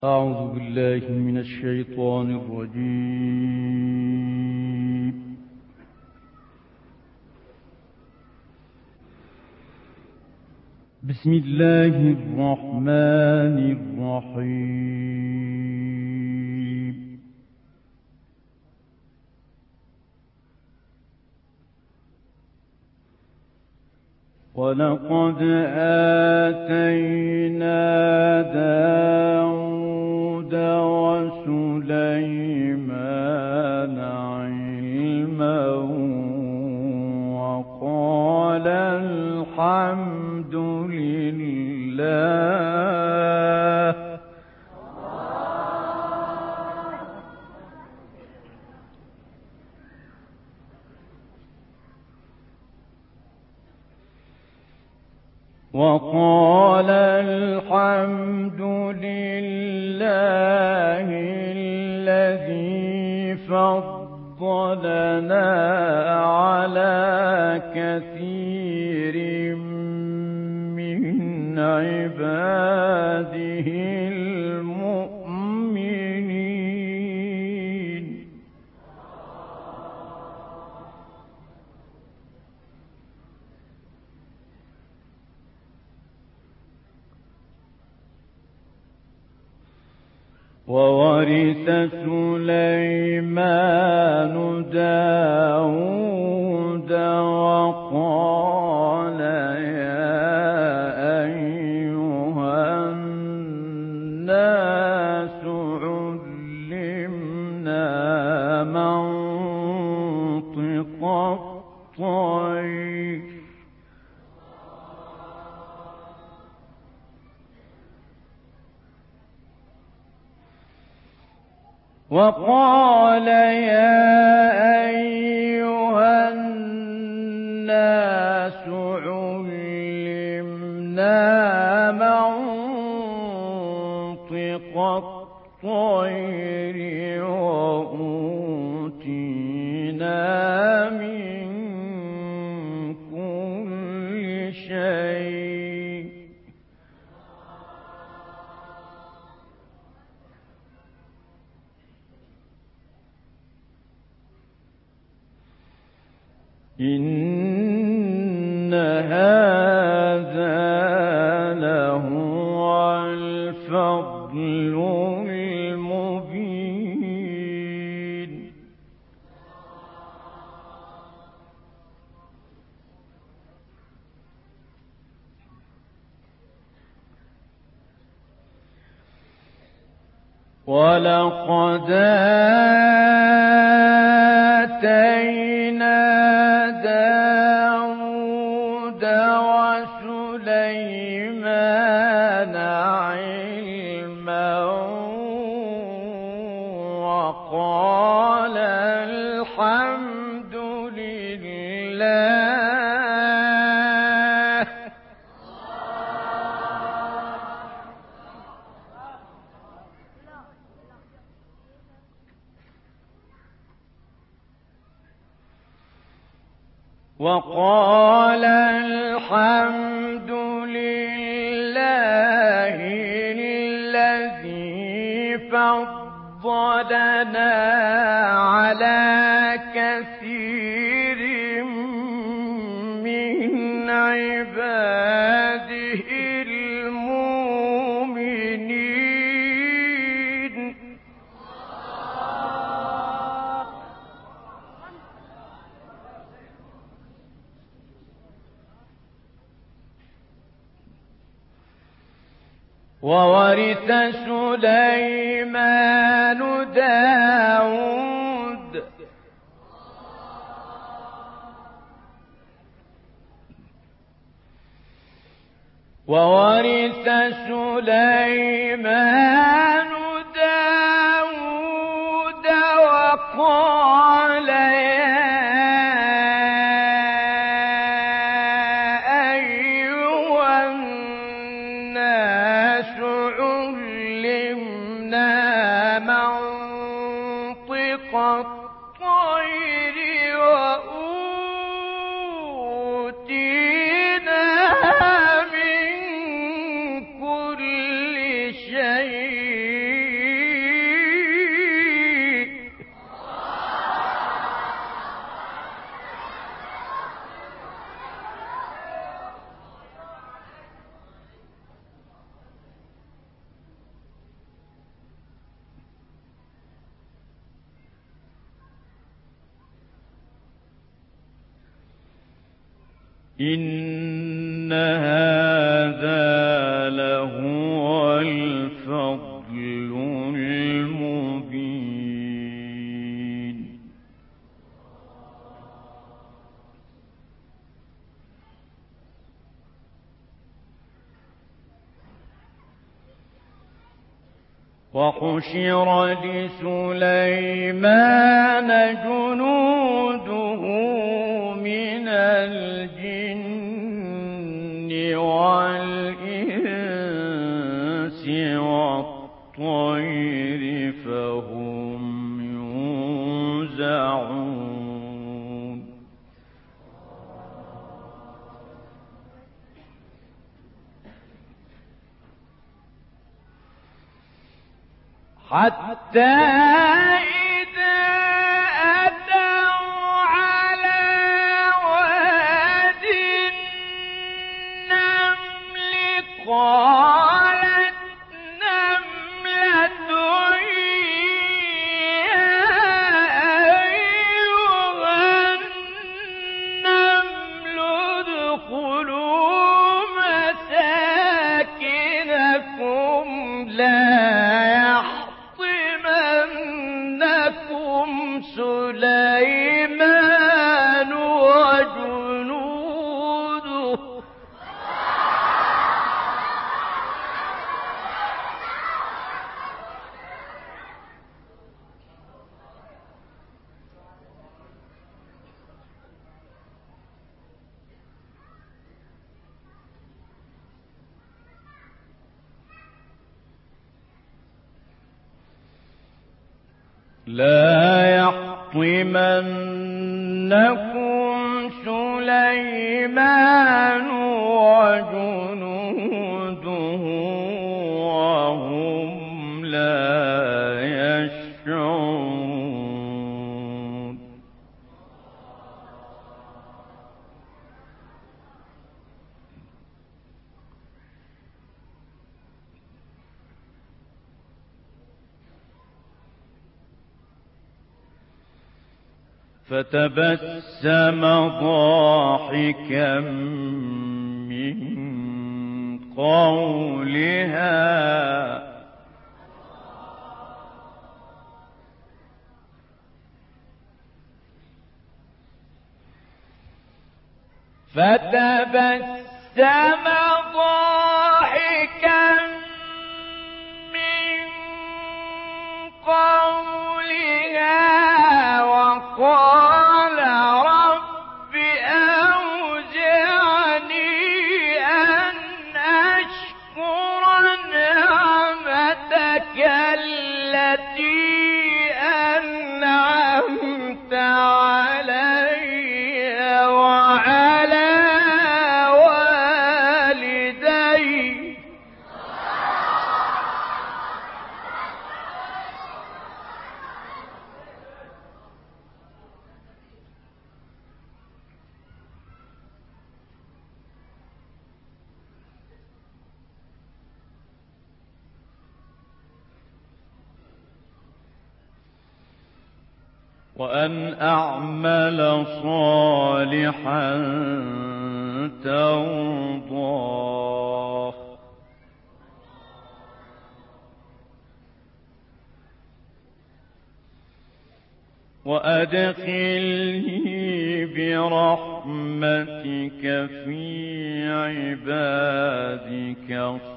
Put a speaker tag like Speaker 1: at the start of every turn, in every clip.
Speaker 1: أعوذ بالله من الشيطان الرجيم. بسم الله الرحمن الرحيم. ولقد آتينا داود وسليمان علما وقال الحمد لله الذي فضلنا على كثير من عباده المؤمنين. وورث سليمان داود وقال يا أيها الناس علمنا منطق الطير وقال يا أيها الناس علمنا منطق الطير وأوتينا من كل شيء إن هذا لهو الفضل المبين. ولقد آتينا داود وسليمان علما وقال الحمد لله الذي فضلنا على كثير من عباده المؤمنين. وورث سليمان داود وقال يا أيها الناس علمنا منطق الطير وأوتينا من كل شيء
Speaker 2: إن هذا لهو الفضل المبين. وحشر لسليمان جنوده من الجن والإنس والطير فهم يوزعون. حتى إذا أتوا على واد النمل قالت نملة يا أيها النمل ادخلوا مساكنكم لا يحطمنكم سليمان وجنوده لا يحطمنكم سليمان وجنوده وهم لا يشعرون. فتبسم ضاحكا من قولها فتبسم ضاحكا من قولها وقال رب أوزعني أن أشكر نعمتك التي أنعمت علي وعلى والدي وأن أعمل صالحا ترضاه وأدخلني برحمتك في عبادك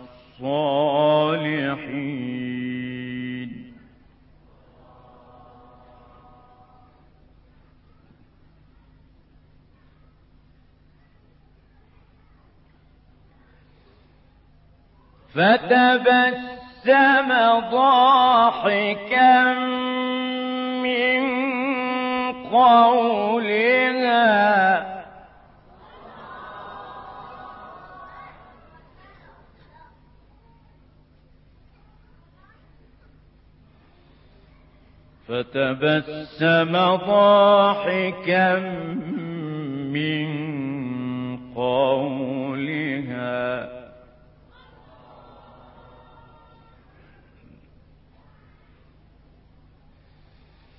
Speaker 2: الصالحين. فتبسم ضاحكا من قولها فتبسم ضاحكا من قولها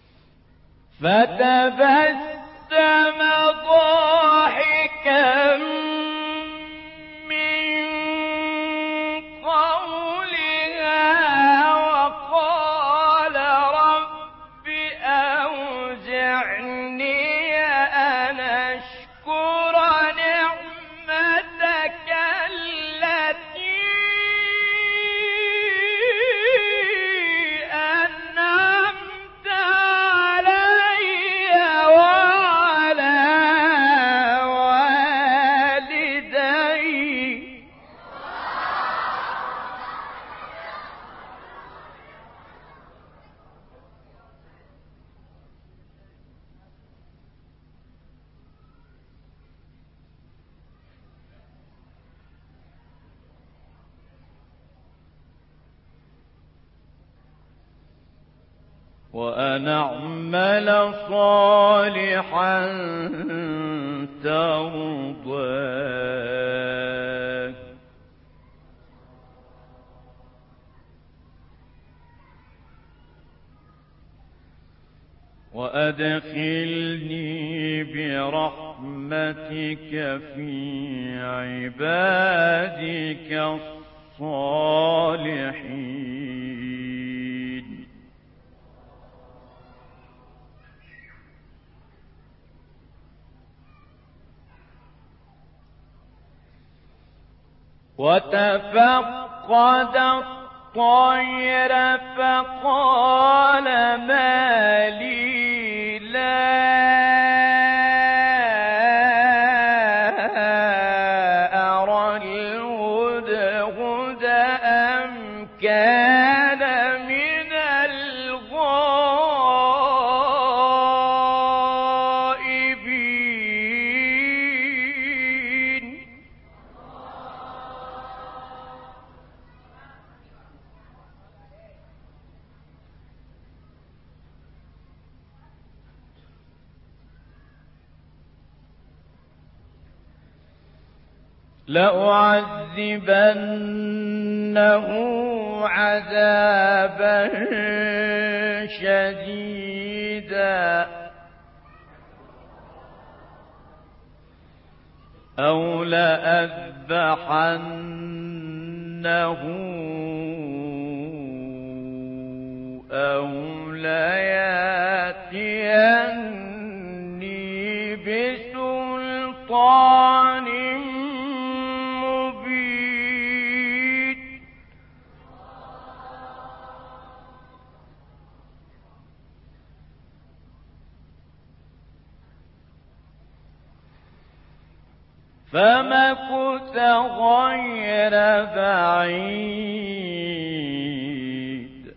Speaker 2: فتبسم ضاحكا وأن أعمل صالحا ترضاه وأدخلني برحمتك في عبادك الصالحين. وتفقد الطير فقال ما لي لا أرى الهدهد أم كان من الغائبين. لأعذبنه عذابا شديدا أو لأذبحنه أو ليأتيني بسلطان مبين. فمكث غير بعيد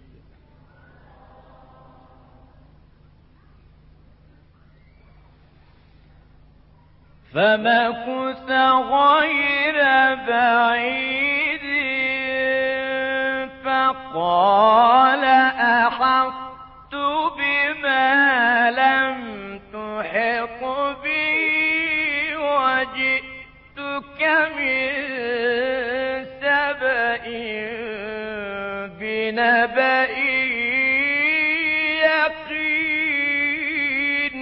Speaker 2: فقال أحطت بما لم تحط به وجئتك من سبأ بنبأ يقين.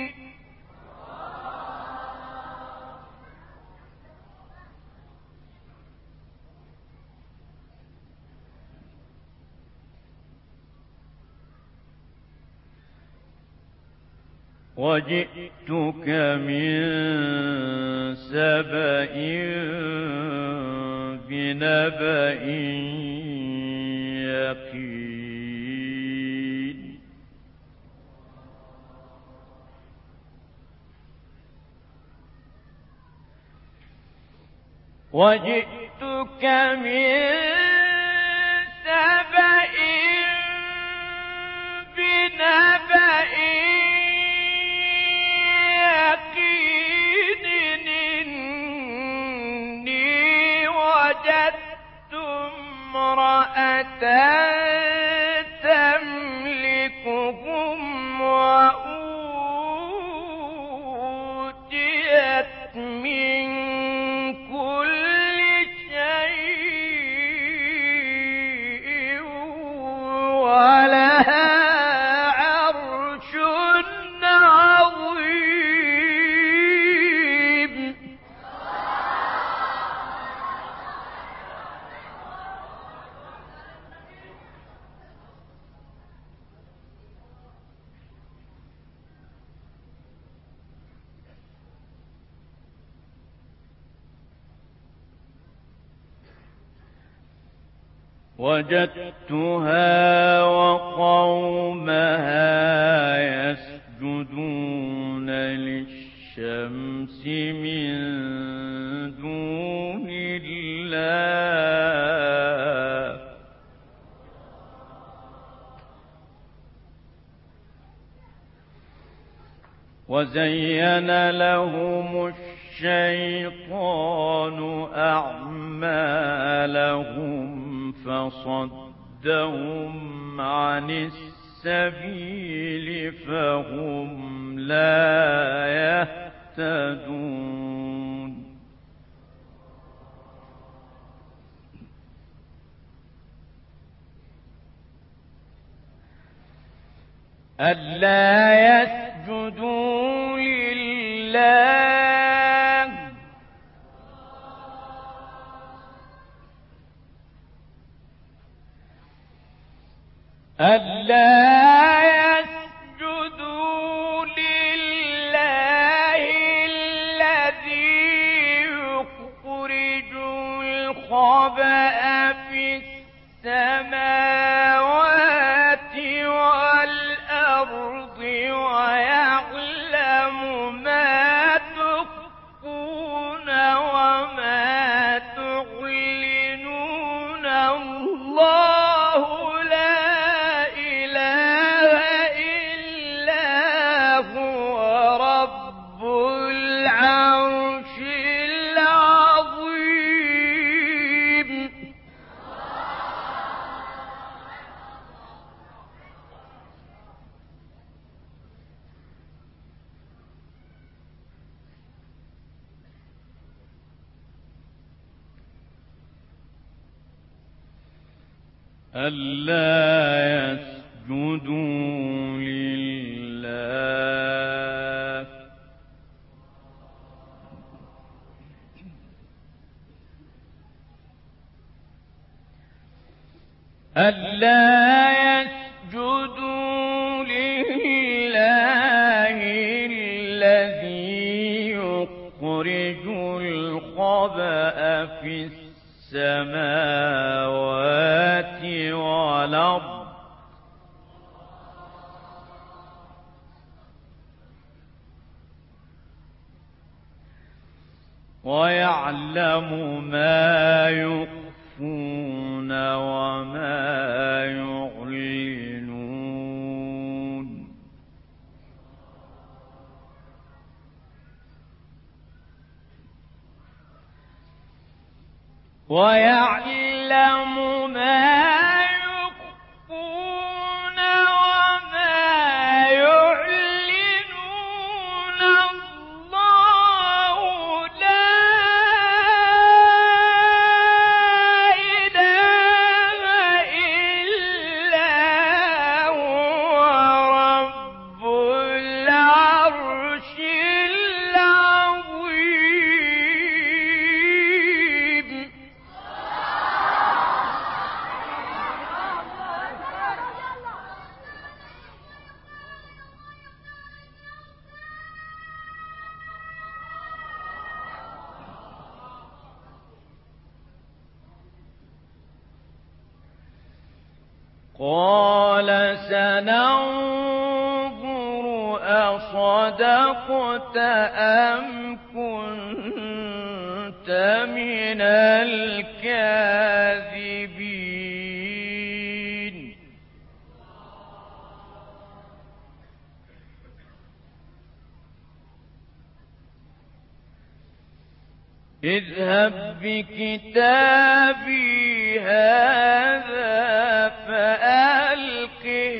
Speaker 2: وجئتك من سبأ بنبأ يقين. وجئتك من سبأ بنبأ يقين. إني وجدت امرأة تملكهم وأوتيت من كل شيء ولها عرش عظيم. وجدتها وقومها يسجدون للشمس من دون الله وزين لهم الشيطان أعمالهم فصدهم عن السبيل فهم لا يهتدون ألا يسجدوا لله الذي يخرج الخبأ في السماوات والأرض ويعلم ما تخفون وما تعلنون الله لا إله إلا هو رب العرش العظيم ألا يسجدوا لله الذي يخرج الخبأ في السماوات والأرض ويعلم ما يخفون وما يعلنون ويعلم ما يخفون وما يعلنون الله لا إله إلا هو رب العرش العظيم قال سننظر أصدقت أم كنت من الكاذبين اذهب بكتابي هذا فألقه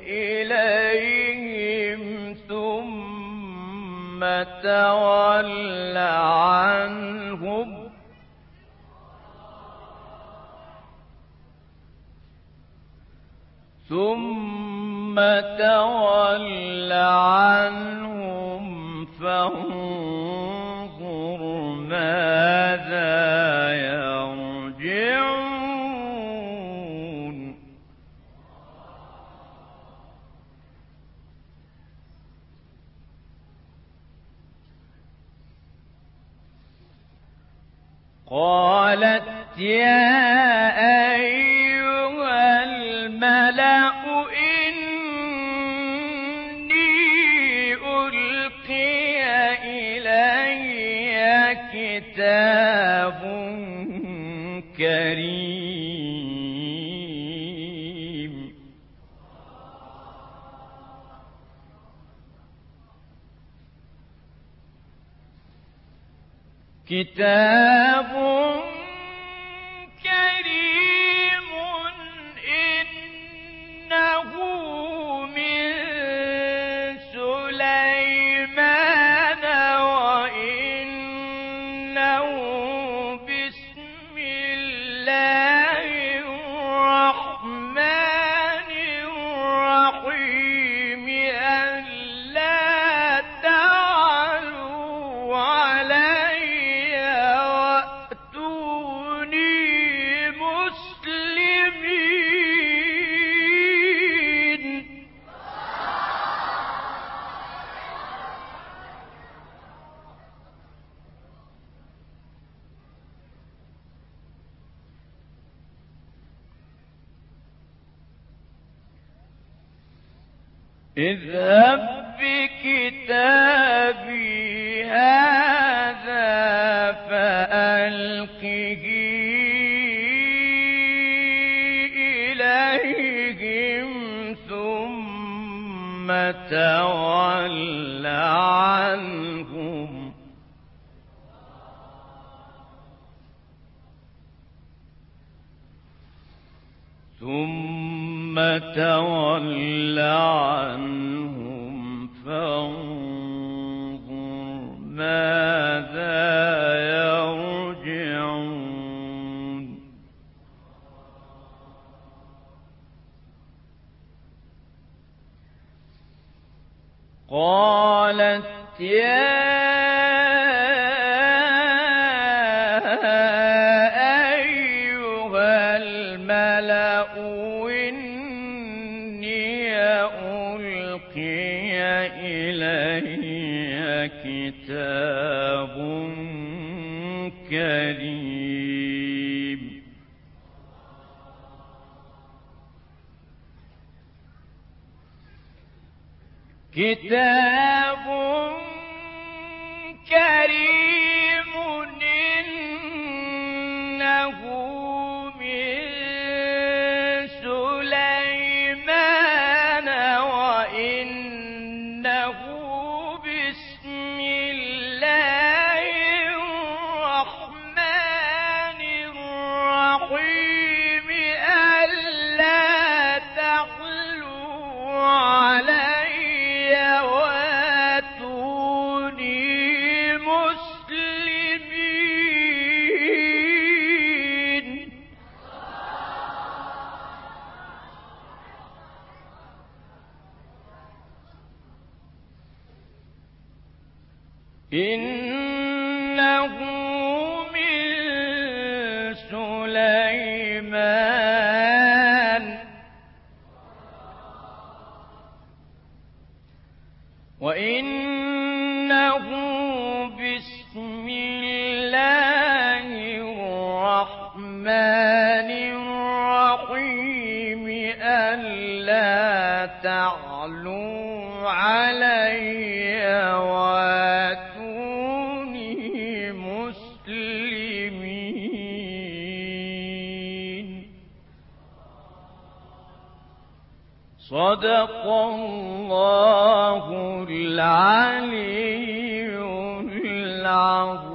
Speaker 2: إليهم ثم تول عنهم فانظر ماذا يرجعون قالت يا أيها الملأ إني ألقي إلي كتاب كريم كتاب كريم إنه
Speaker 1: اذهب بكتابي هذا فألقه إليهم ثم تول عنهم فانظر ماذا يرجعون قالت يا أيها الملأ إني ألقي إلي كتاب كريم إنه من سليمان وإنه بسم الله الرحمن الرحيم ألا تعلوا علي واتوني مسلمين إنه من سليمان وإنه بسم الله الرحمن الرحيم ألا تعلوا علي واتوني مسلمين صدق الله العلي العظيم